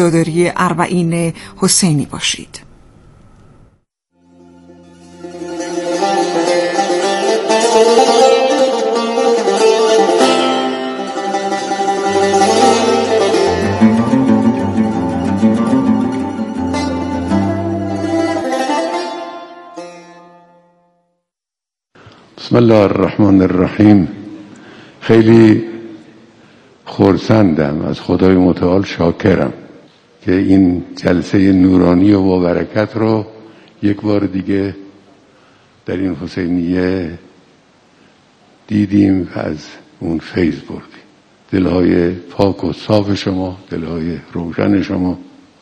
عزاداری اربعین حسینی باشید. بسم الله الرحمن الرحیم. خیلی خرسندم، از خدای متعال شاکرم که این جلسه نورانی و با برکت رو یک بار دیگه در این حسینیه دیدیم و از اون فیض بردیم. دلهای پاک و صاف شما، دلهای روشن شما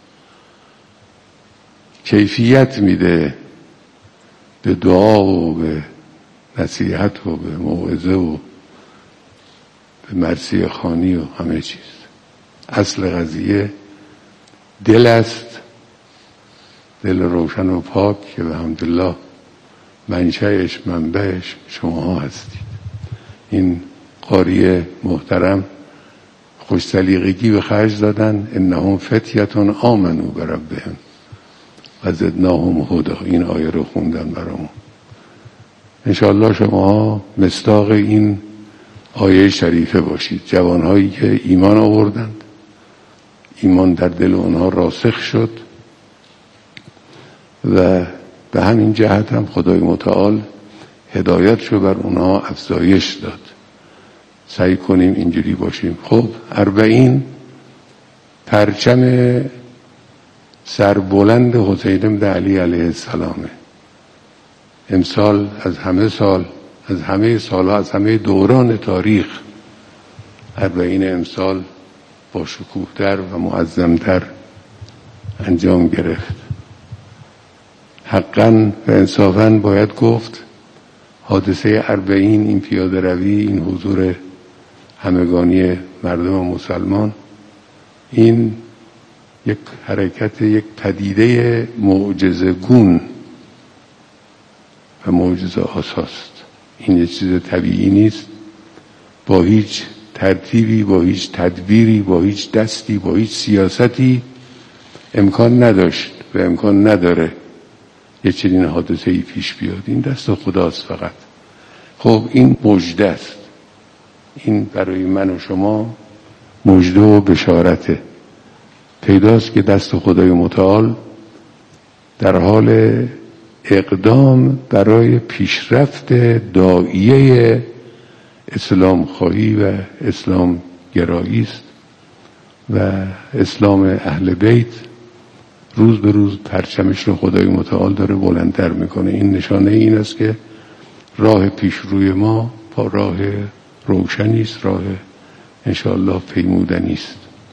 کیفیت میده به دعا و به نصیحت و به موعظه و به مرثیه خوانی و همه چیز. اصل قضیه دل است، دل روشن و پاک که به حمدالله منشأش منبعش شماها هستید. این قاری محترم خوش سلیقگی به خرج دادن، انهم فتیة آمنوا بربهم و زدناهم هدی. این آیه رو خوندن برامون. انشاءالله شما مصداق این آیه شریفه باشید. جوانهایی که ایمان آوردند، ایمان در دل اونها راسخ شد و به همین جهت هم خدای متعال هدایت شو بر اونها افزایش داد. سعی کنیم اینجوری باشیم. خب اربعین پرچم سربلند حسین بن علی علیه السلامه. امسال از همه سال، از همه سالها، از همه دوران تاریخ اربعین امسال با شکوه‌تر و معظم‌تر انجام گرفت. حقاً و انصافاً باید گفت حادثه اربعین، این پیاده روی، این حضور همگانی مردم مسلمان، این یک حرکت، یک پدیده معجزه گون و معجزه آساست. این یک چیز طبیعی نیست. با هیچ ترتیبی، با هیچ تدبیری، با هیچ دستی، با هیچ سیاستی امکان نداشت و امکان نداره یه چنین حادثه‌ای پیش بیاد. این دست خداست فقط. خب این مژده است. این برای من و شما مژده و بشارته. پیداست که دست خدای متعال در حال اقدام برای پیشرفت داعیه اسلام خواهی و اسلام گرایی است و اسلام اهل بیت روز به روز پرچمش رو خدای متعال داره بلندتر میکنه. این نشانه این است که راه پیشروی ما با راه روشنی است، راه انشاءالله پیمودنی است.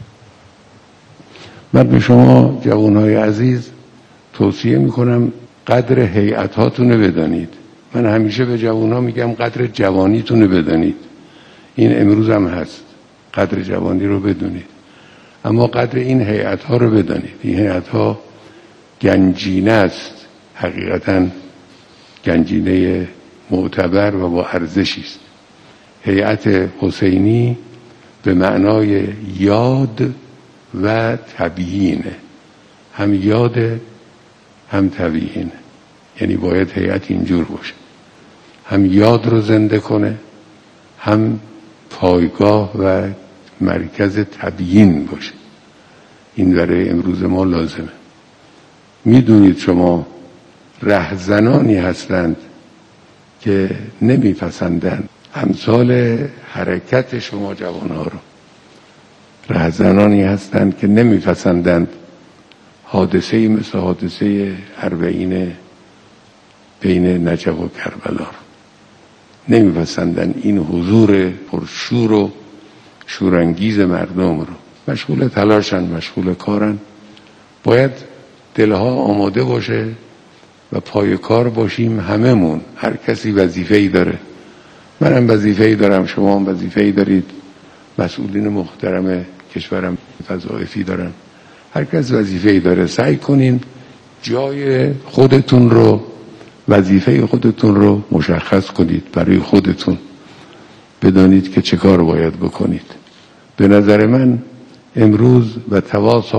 من به شما جوانهای عزیز توصیه میکنم قدر هیئت‌هاتون بدانید. من همیشه به جوانها میگم قدر جوانیتون بدانید. این امروز هم هست. قدر جوانی رو بدونید. اما قدر این هیئت‌ها رو بدانید. این هیئت‌ها گنجینه است. حقیقتاً گنجینه معتبر و با ارزشی است. هیئت حسینی به معنای یاد و تبیینه. هم یاد هم تبیینه. یعنی باید هیئت اینجور باشه، هم یاد رو زنده کنه، هم پایگاه و مرکز تبیین باشه. این برای امروز ما لازمه. میدونید شما رهزنانی هستند که نمیپسندند امثال حرکت شما جوانها رو. رهزنانی هستند که نمیپسندند حادثه‌ای مثل حادثه اربعین بین نجف و کربلا رو. نمیپسندند این حضور پرشور و شورانگیز مردم رو. مشغول تلاشن، مشغول کارن. باید دلها آماده باشه و پای کار باشیم هممون. هر کسی وظیفه‌ای داره. منم وظیفه‌ای دارم، شما هم وظیفه‌ای دارید، مسئولین محترم کشورم وظایفی دارن. هر کس وظیفه‌ای داره. سعی کنین جای خودتون رو، وظیفه خودتون رو مشخص کنید برای خودتون. بدانید که چه کار باید بکنید. به نظر من امروز و تواصوا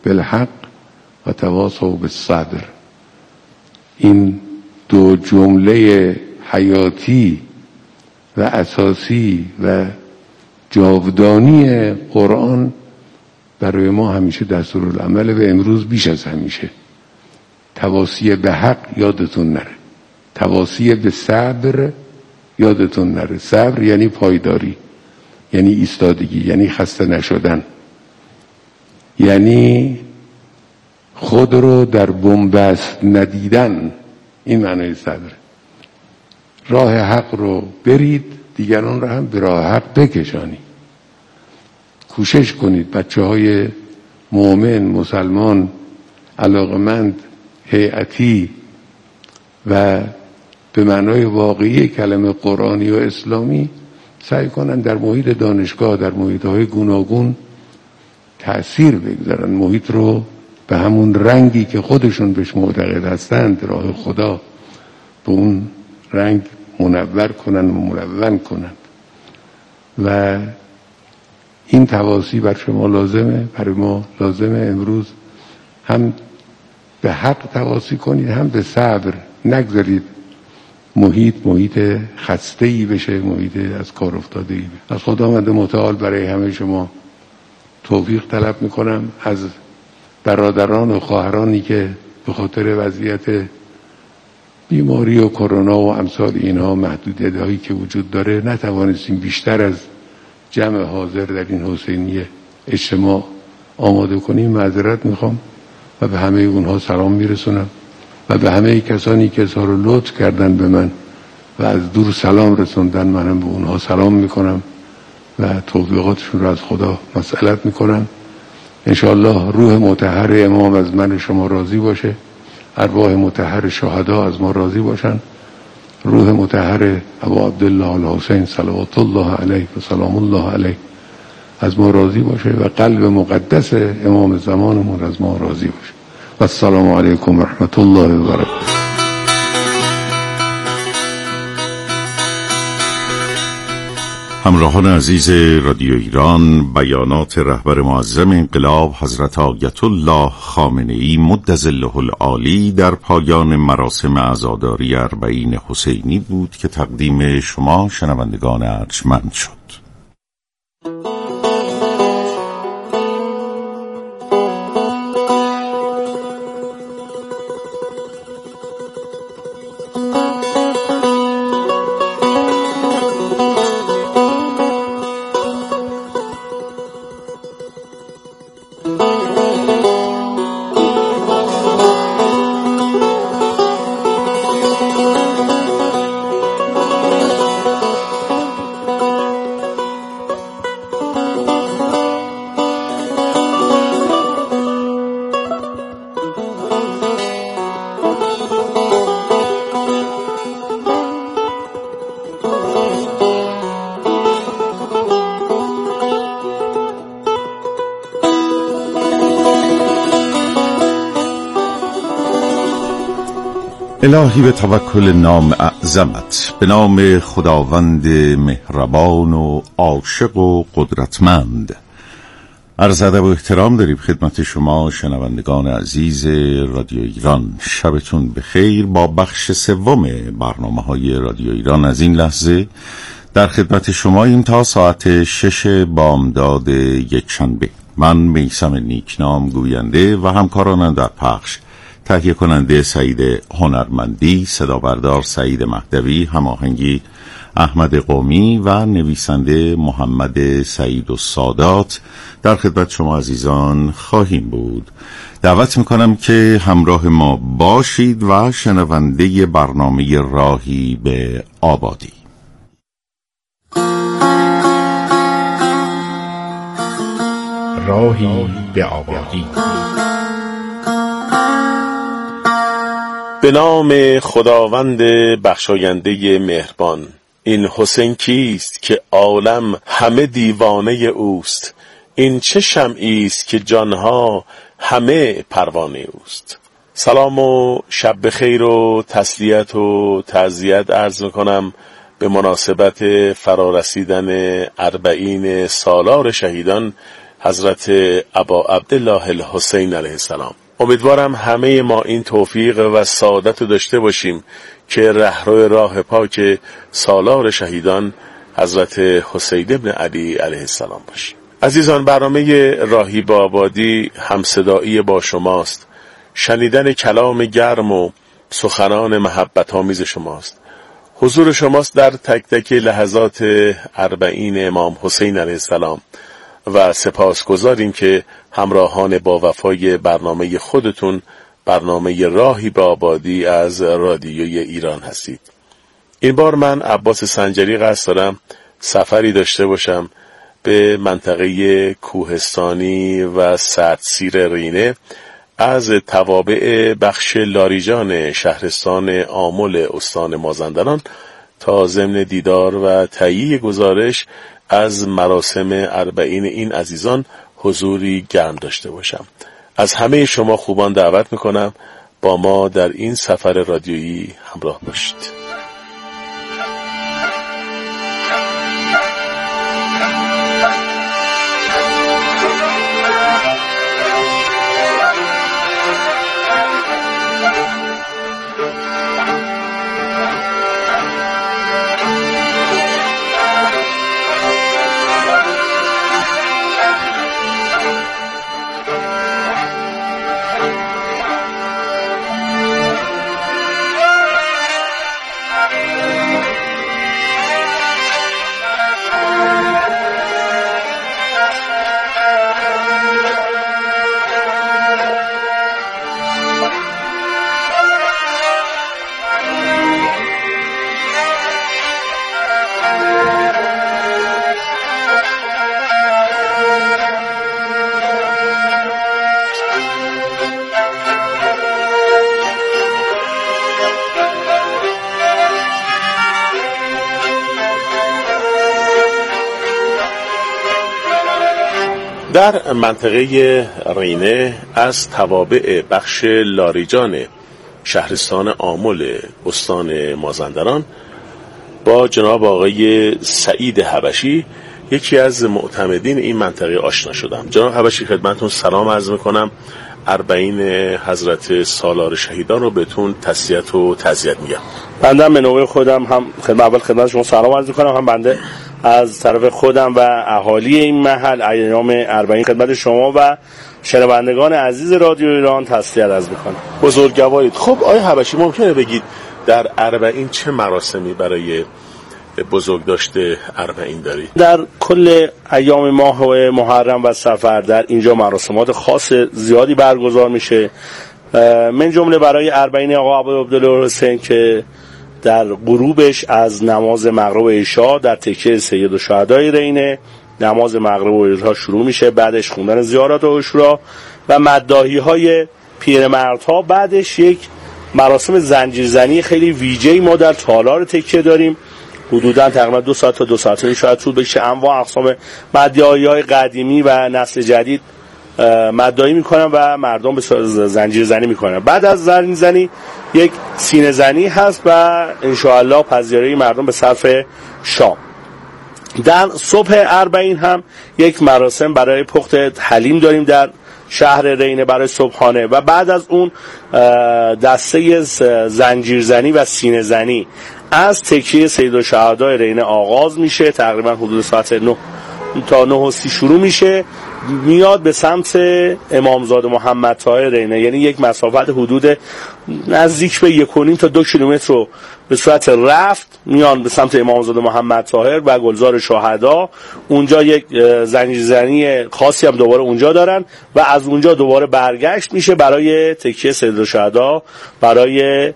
بالحق و تواصوا بالصبر. این دو جمله حیاتی و اساسی و جاودانی قرآن برای ما همیشه دستورالعمل و امروز بیش از همیشه. تواصی به حق یادتون نره، تواصی به صبر یادتون نره. صبر یعنی پایداری، یعنی ایستادگی، یعنی خسته نشدن، یعنی خود رو در بنبست ندیدن. این معنی صبر. راه حق رو برید، دیگران رو هم به راه حق بکشانی. کوشش کنید بچه‌های مؤمن، مسلمان، علاقمند، هیئتی و به معنای واقعی کلمه قرآنی و اسلامی سعی کنن در محیط دانشگاه، در محیط‌های گوناگون تأثیر بگذارن، محیط رو به همون رنگی که خودشون بهش معتقد هستند، راه خدا، به اون رنگ منور کنن و ملون کنن. و این تواصی بر شما لازمه، برای ما لازمه. امروز هم به حق تواصی کنید، هم به صبر. نگذارید محیط خسته‌ای بشه، محیط از کار افتاده‌ای. از خداوند متعال برای همه شما توفیق طلب میکنم. از برادران و خواهرانی که به خاطر وضعیت بیماری و کرونا و امثال اینها، محدودیت‌هایی که وجود داره، نتوانستیم بیشتر از جمع حاضر در این حسینیه اجتماع آماده کنیم، معذرت میخوام و به همه اونها سلام میرسونم و به همه کسانی که اظهار لطف کردن به من و از دور سلام رسوندن، منم به اونها سلام میکنم و توفیقاتشون رو از خدا مسئلت میکنم. انشاءالله روح مطهر امام از من شما راضی باشه، ارواح مطهر شهدا از ما راضی باشن، روح مطهر ابو عبدالله الحسین صلوات الله علیه و سلام الله علیه از ما راضی باشه و قلب مقدس امام زمانمون از ما راضی باشه. و السلام علیکم و رحمت الله و برکاته. همراهان عزیز رادیو ایران، بیانات رهبر معظم انقلاب حضرت آیت الله خامنه‌ای مدظله العالی در پایان مراسم عزاداری اربعین حسینی بود که تقدیم شما شنوندگان ارجمند شد. الهی به توکل نام اعظمت، به نام خداوند مهربان و عاشق و قدرتمند. عرض ادب و احترام داریم خدمت شما شنوندگان عزیز رادیو ایران. شبتون بخیر. با بخش سوم برنامه‌های رادیو ایران از این لحظه در خدمت شماییم تا ساعت 6 بامداد یکشنبه. من میثم نیکنام گوینده و همکارانم در پخش، تهیه کننده سعید هنرمندی، صدا بردار سعید مهدوی، هماهنگی احمد قومی و نویسنده محمد سعید السادات در خدمت شما عزیزان خواهیم بود. دعوت میکنم که همراه ما باشید و شنونده برنامه راهی به آبادی. راهی به آبادی. به نام خداوند بخشاینده مهربان. این حسین کیست که عالم همه دیوانه اوست؟ این چه شمعی است که جانها همه پروانه اوست؟ سلام و شب بخیر و تسلیت و تعزیت عرض میکنم به مناسبت فرارسیدن 40 سالار شهیدان حضرت ابا عبدالله الحسین علیه السلام. امیدوارم همه ما این توفیق و سعادت رو داشته باشیم که رهرو راه پاک سالار شهیدان حضرت حسین ابن علی علیه السلام باشیم. عزیزان، برنامه راهی به آبادی همصدایی با شماست. شنیدن کلام گرم و سخنان محبت آمیز شماست. حضور شماست در تک تک لحظات 40 امام حسین علیه السلام و سپاسگزاریم که همراهان با وفای برنامه خودتون، برنامه راهی به آبادی از رادیوی ایران هستید. این بار من عباس سنجری قصد دارم سفری داشته باشم به منطقه کوهستانی و سردسیر رینه از توابع بخش لاریجان شهرستان آمل استان مازندران تا ضمن دیدار و تهیه گزارش از مراسم 40 این عزیزان حضوری گرم داشته باشم. از همه شما خوبان دعوت میکنم با ما در این سفر رادیویی همراه باشید. در منطقه رینه از توابع بخش لاریجان شهرستان آمل استان مازندران با جناب آقای سعید حبشی، یکی از معتمدین این منطقه، آشنا شدم. جناب حبشی، خدمتتون سلام عرض میکنم. 40 حضرت سالار شهیدان رو بهتون تسلیت و تعزیت میگم. بنده به نوبه خودم هم خدمت شما سلام عرض میکنم. هم بنده از طرف خودم و اهالی این محل ایام 40 خدمت شما و شنوندگان عزیز رادیو ایران تسلیت عرض میکنم. بزرگوارید. خب آقای حبشی، ممکنه بگید در 40 چه مراسمی برای بزرگ داشته 40 دارید؟ در کل ایام ماه محرم و صفر در اینجا مراسمات خاص زیادی برگزار میشه، من جمله برای 40 آقا عبدالله الحسین که در غروبش از نماز مغرب و عشا در تکیه سید الشهدای رینه نماز مغرب و عشا شروع میشه، بعدش خوندن زیارات و عاشورا و مداحی های پیرمردها. بعدش یک مراسم زنجیرزنی خیلی ویژه‌ای ما در تالار تکیه داریم، حدوداً تقریبا 2 ساعت تا 2 ساعت شاید طول بکشه. انواع اقسام مداحی‌های قدیمی و نسل جدید مداحی میکنن و مردم به زنجیر زنی میکنن. بعد از زنجیر زنی یک سینه زنی هست و انشاءالله پذیرایی مردم به صرف شام. در صبح 40 هم یک مراسم برای پخت حلیم داریم در شهر رینه برای صبحانه و بعد از اون دسته زنجیر زنی و سینه زنی از تکیه سید الشهدای رینه آغاز میشه، تقریبا حدود ساعت 9 تا 9:30 شروع میشه، میاد به سمت امامزاده محمد طاهر رینه، یعنی یک مسافت حدود نزدیک به 1.5 تا 2 کیلومتر رو به صورت رفت میان به سمت امامزاده محمد طاهر و گلزار شهدا. اونجا یک زنجیرزنی خاصی هم دوباره اونجا دارن و از اونجا دوباره برگشت میشه برای تکیه سید الشهدا، برای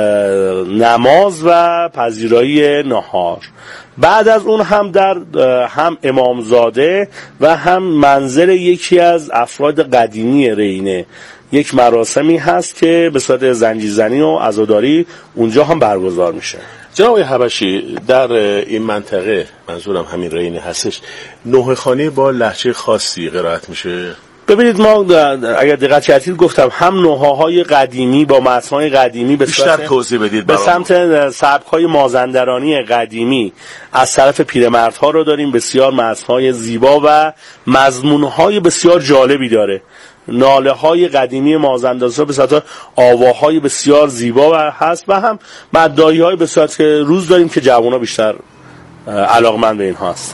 نماز و پذیرایی نهار. بعد از اون هم در هم امامزاده و هم منزل یکی از افراد قدیمی رینه یک مراسمی هست که به صورت زنجیرزنی و عزاداری اونجا هم برگزار میشه. جناب حبشی، در این منطقه، منظورم همین رینه هستش، نوحه خوانی با لهجه خاصی قرائت میشه؟ ببینید ما اگر دقت کردید گفتم هم نوحه‌های قدیمی با متن‌های قدیمی بیشتر توضیح بدید به سمت سبک‌های مازندرانی قدیمی از طرف پیرمردها رو داریم. بسیار متن‌های زیبا و مضمون‌های بسیار جالبی داره. ناله‌های قدیمی مازندران به صورت آواهای بسیار زیبا و هست و هم مداحی‌های به صورت روز داریم که جوان‌ها بیشتر علاقمند به اینها هستن.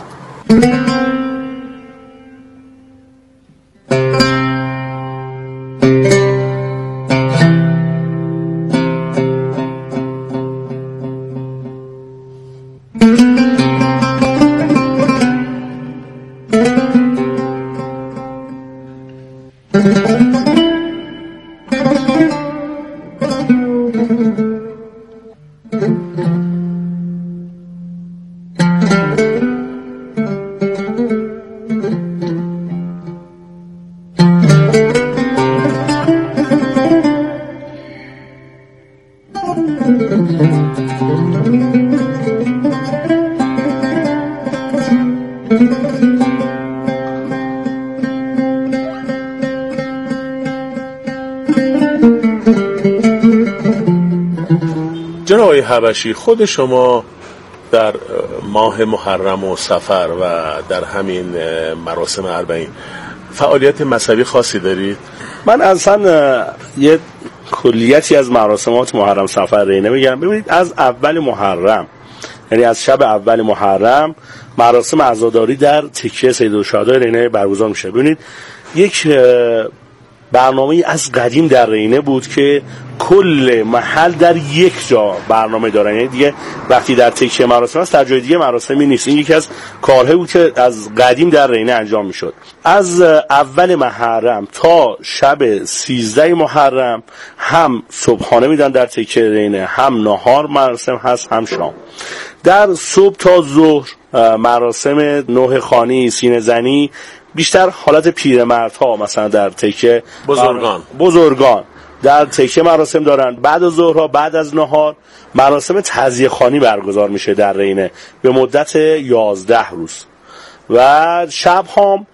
جناب آقای حبشی، خود شما در ماه محرم و صفر و در همین مراسم اربعین فعالیت مذهبی خاصی دارید؟ من اصلا یه کلیتی از مراسمات محرم صفر رینه میگم. ببینید از اول محرم، یعنی از شب اول محرم مراسم عزاداری در تکیه سیدالشهدا رینه برگزار میشه. ببینید یک برنامه از قدیم در رینه بود که کل محل در یک جا برنامه دارن، یعنی دیگه وقتی در تکیه مراسم است در جای دیگه مراسمی نیست. این یکی از کارهایی بود که از قدیم در رینه انجام میشد. از اول محرم تا شب 13 محرم هم صبحانه میدن در تکیه رینه، هم نهار مراسم هست، هم شام. در صبح تا ظهر مراسم نوحه خوانی، سینه زنی، بیشتر حالت پیرمردها مثلا در تکیه بزرگان در تکیه مراسم دارن. بعد از ظهرها، بعد از نهار مراسم تعزیه خوانی برگزار میشه در رینه به مدت 11 روز و شب هم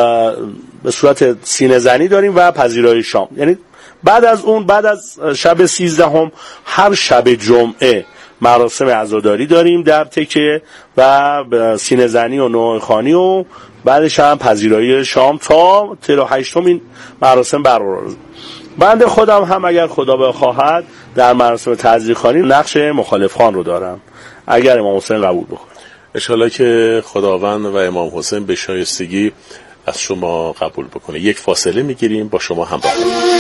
به صورت سینه زنی داریم و پذیرایی شام. یعنی بعد از اون، بعد از شب 13 هم هر شب جمعه مراسم عزاداری داریم در تکیه و سینه زنی و نوحه خوانی و بعدش هم پذیرایی شام تا 48 این مراسم برقرار. بنده خودم هم اگر خدا بخواهد در مراسم تعزیه خوانی نقش مخالف خوان رو دارم اگر امام حسین قبول بکنه. ان شاءالله که خداوند و امام حسین به شایستگی از شما قبول بکنه. یک فاصله میگیریم، با شما همراه.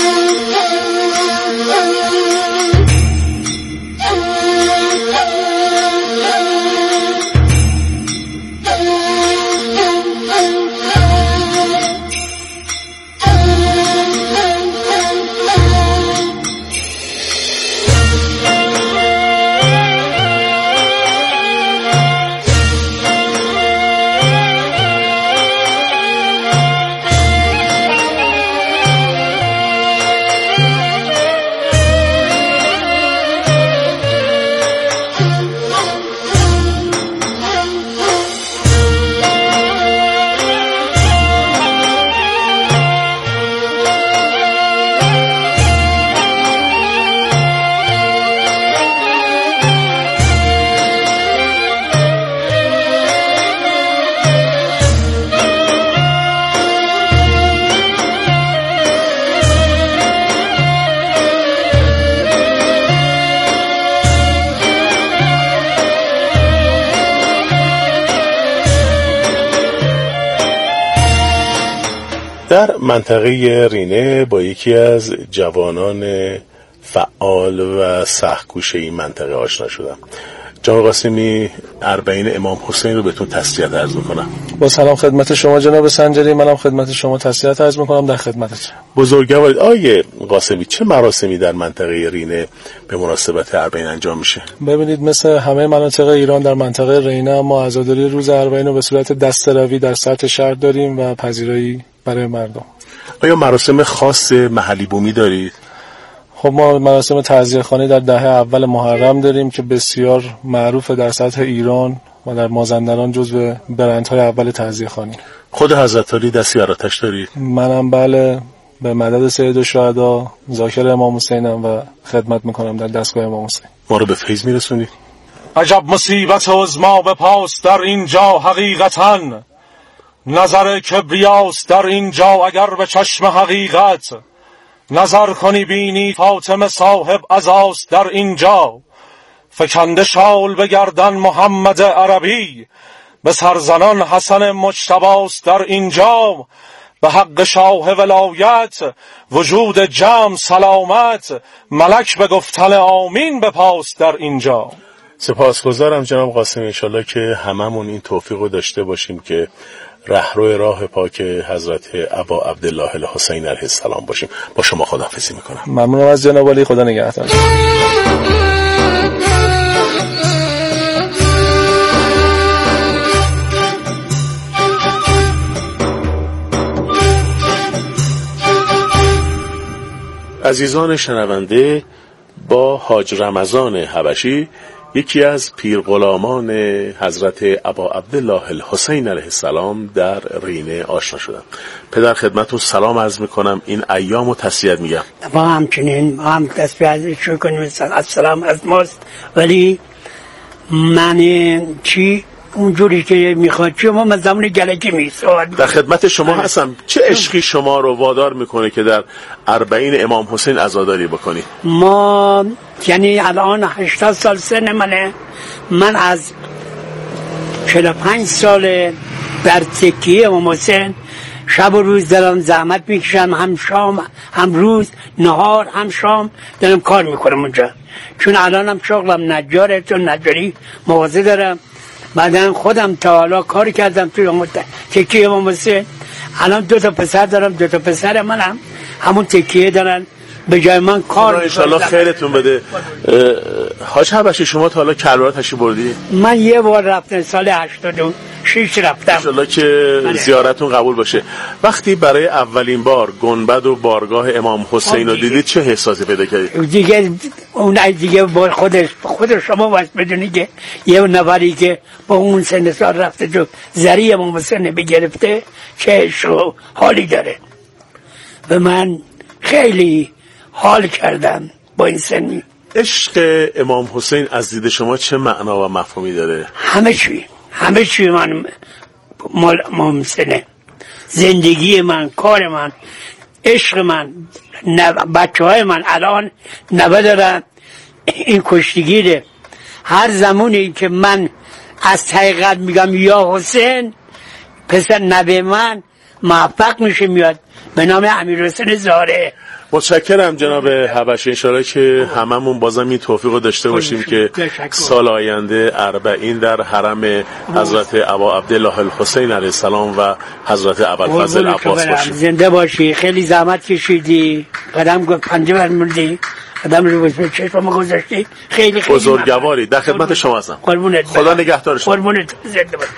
در منطقه رینه با یکی از جوانان فعال و سخت‌کوش این منطقه آشنا شدم. جناب قاسمی، اربعین امام حسین رو بهتون تسلیت عرض میکنم. با سلام خدمت شما جناب سنجری، منم خدمت شما تسلیت عرض میکنم. در خدمتتون. بزرگوارید آقای قاسمی، چه مراسمی در منطقه رینه به مناسبت اربعین انجام میشه؟ ببینید مثل همه مناطق ایران در منطقه رینه ما عزاداری روز اربعین رو به صورت دسته‌روی در سطح شهر داریم و پذیرایی برای مردم. آیا مراسم خاص محلی بومی دارید؟ خب ما مراسم تعزیه خوانی در دهه اول محرم داریم که بسیار معروف در سطح ایران و در مازندران جزو برندهای اول تعزیه خوانی. خود حضرت علی دستی بر آتش دارید؟ منم بله، به مدد سید الشهدا ذاکر امام حسینم و خدمت میکنم در دستگاه امام حسین. ما رو به فیض میرسونید. عجب مصیبت عظما به پاس در اینجا حقیقتاً، نظر کبریاست در اینجا اگر به چشم حقیقت، نظر کنی بینی فاطمه صاحب عزاست در اینجا، فکنده شال به گردن محمد عربی، به سرزنان حسن مجتباست در اینجا، به حق شاه ولایت وجود جمع سلامت، ملک به گفتن آمین به پاس در اینجا. سپاسگزارم جناب قاسم، انشالله که هممون این توفیق رو داشته باشیم که رهرو راه پاک حضرت ابا عبدالله الحسین علیه السلام باشیم. با شما خداحافظی میکنم. ممنونم از جناب علی، خدا نگهدار. عزیزان شنونده، با حاج رمضان حبشی، یکی از پیرغلامان حضرت ابا عبدالله الحسین علیه السلام در رینه آشنا شدم. پدر خدمتتون سلام عرض میکنم، این ایام رو تسلیت میگم. ما همچنین ما هم تسلیت شروع کنیم. السلام از ماست، ولی من چی اونجوری که میخواد چی ما زمان گلگی میساد. در خدمت شما هستم. چه عشقی شما رو وادار میکنه که در 40 امام حسین عزاداری بکنی؟ ما یعنی الان 80 سال سن منه. من از 45 سال بر تکیه امام حسین شب و روز دارم زحمت میکشم، هم شام هم روز، نهار هم شام دارم کار میکنم اونجا، چون الانم شغلم نجاره، چون نجاری مواظب دارم. بعدن خودم تا حالا کار کردم توی تکیه امام حسین. الان 2 تا پسر دارم، 2 تا پسر منم همون تکیه دارن به جای من کار میکنن. انشالله خیرتون بده. حاج حبشی، شما تا حالا کربلا تشریف بردی؟ من یه بار رفتم، سال 86 رفتم. انشالله که زیارتون قبول باشه. وقتی برای اولین بار گنبد و بارگاه امام حسین رو دیدید چه احساسی پیدا کردید؟ دیگه اون دیگه با خود شما واسه بدونی که یه نفری که با اون سن سال رفته جو زری امام حسین بگرفته چه حالی داره. و من خیلی حال کردم با این سنی. عشق امام حسین از دید شما چه معنا و مفهومی داره؟ همه چی من امام حسینه. زندگی من، کار من، عشق من، بچه های من الان نوه دارن این کشتگیره. هر زمانی که من از حقیقت میگم یا حسین، پسر نوه من موفق میشه میاد به نام امیر حسین زهره. متشکرم جناب حبشی، انشاءالله که هممون بازم این توفیق رو داشته باشیم که سال آینده 40 در حرم حضرت ابا عبدالله الحسین علیه السلام و حضرت ابوالفضل عباس باشیم. زنده باشی، خیلی زحمت کشیدی، قدم پنجه برموندی، قدم رو به چشم گذاشتی، خیلی بزرگواری. در خدمت شما هستم. خدا نگهدار شما. قربونت، زنده باش.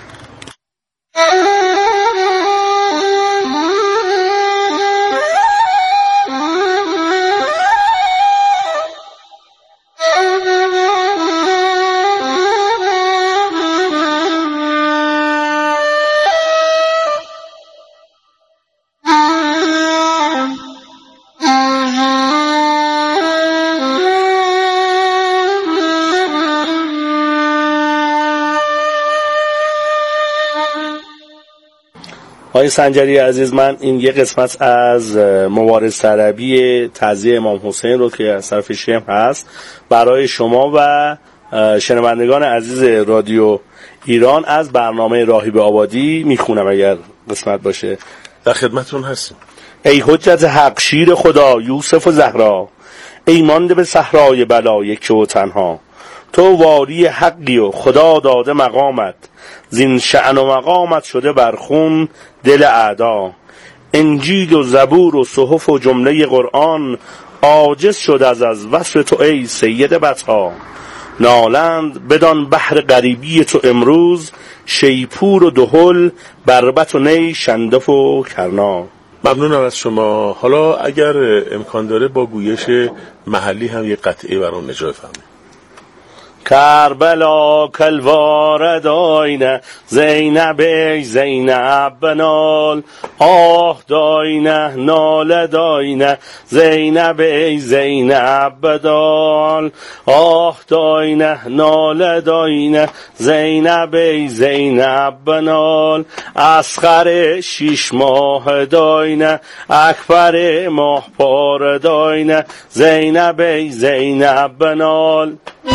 آقای سنجری عزیز، من این یه قسمت از مبارز طلبی تعزیه امام حسین رو که از طرف شیعه هست برای شما و شنوندگان عزیز رادیو ایران از برنامه راهی به آبادی میخونم اگر قسمت باشه. در خدمتون هستیم. ای حجت حق، شیر خدا، یوسف و زهرا، ای مانده به صحرای بلا یک و تنها، تو واری حقی و خدا داده مقامت، زین شأن و مقامت شده برخون دل اعدا. انجیل و زبور و صحف و جمله قرآن عاجز شد از وصف تو ای سید بطها. نالند بدان بحر غریبی تو امروز، شیپور و دهل، بربط و نی، شندف و کرنا. ممنونم از شما. حالا اگر امکان داره با گویش محلی هم یه قطعه برام اجرا فرمایید. کربلا کل وارداینه زینب ای زینب بنال آه داینه ناله داینه زینب ای زینب بدال آه داینه ناله داینه زینب ای زینب بنال اصغر 6 ماه داینه اکبر ماه پار داینه زینب ای زینب بنال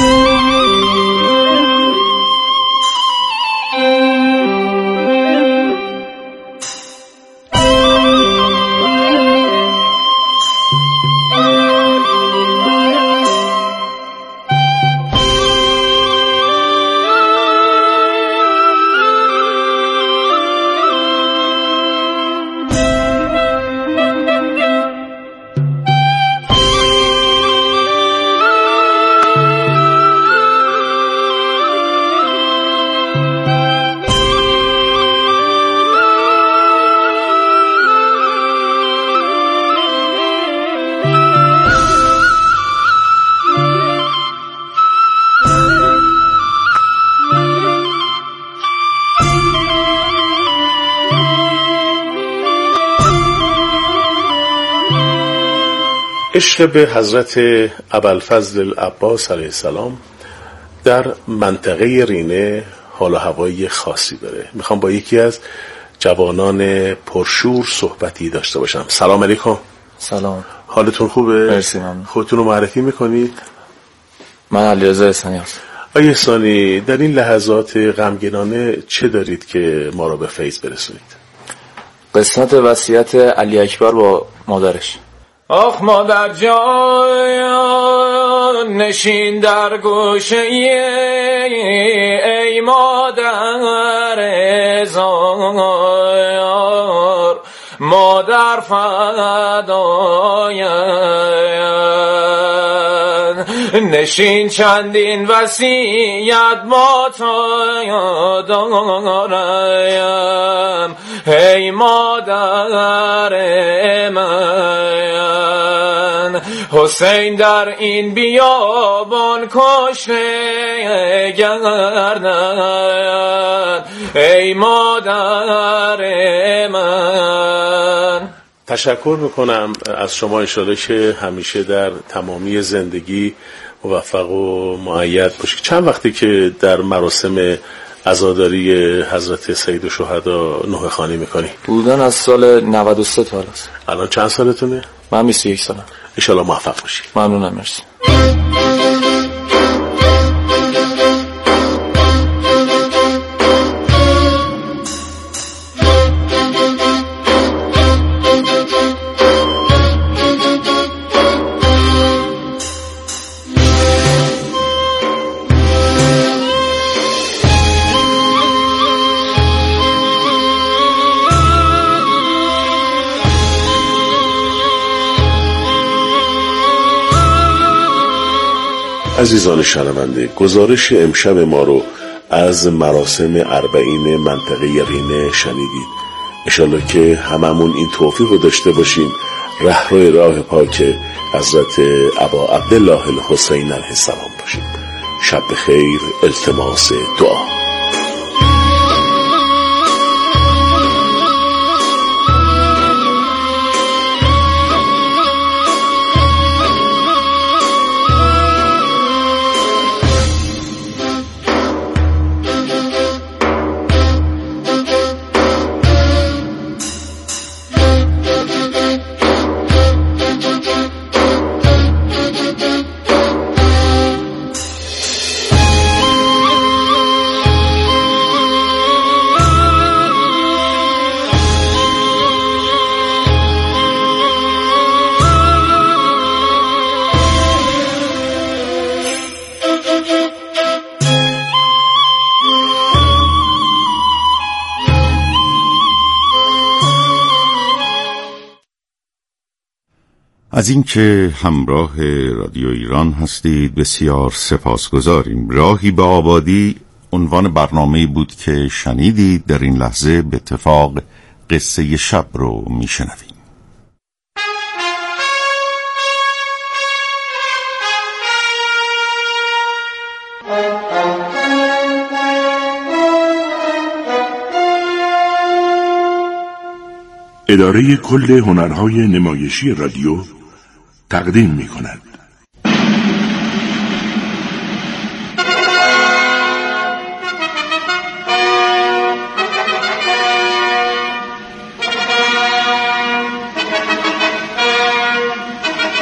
عشق به حضرت ابوالفضل العباس علیه السلام در منطقه رینه حال و هوایی خاصی داره. میخوام با یکی از جوانان پرشور صحبتی داشته باشم. سلام علیکم. سلام. حالتون خوبه؟ مرسی. ممنون. خودتون رو معرفی میکنید؟ من علیرضا احسانی هستم. آقای احسانی، در این لحظات غمگینانه چه دارید که ما رو به فیض برسونید؟ قسمت وصیت علی اکبر با مادرش. آخ مادر جان نشین در گوشه ای مادر زار مادر فدایم نشین چندین وصیت ما تا دارم ای مادر من حسین در این بیابان کشته گردد ای مادر من. تشکر میکنم از شما. انشاءالله که همیشه در تمامی زندگی موفق و مؤید باشید. چند وقتی که در مراسم عزاداری حضرت سید الشهدا نوحه خوانی میکنی؟ بودن از سال 93 تا حالا. الان چند سالتونه؟ من 21 سالم. انشاءالله موفق باشید. ممنونم. مرسی. عزیزان شنونده، گزارش امشب ما رو از مراسم 40 منطقه رینه شنیدید. انشالله که هممون این توفیق رو داشته باشیم رهرو راه پاک حضرت ابا عبدالله الحسین علیه السلام باشیم. شب بخیر. التماس دعا. از اینکه همراه رادیو ایران هستید بسیار سپاسگزاریم. راهی به آبادی عنوان برنامه‌ای بود که شنیدید. در این لحظه به اتفاق قصه شب رو میشنویم. اداره کل هنرهای نمایشی رادیو تقدیم می کند.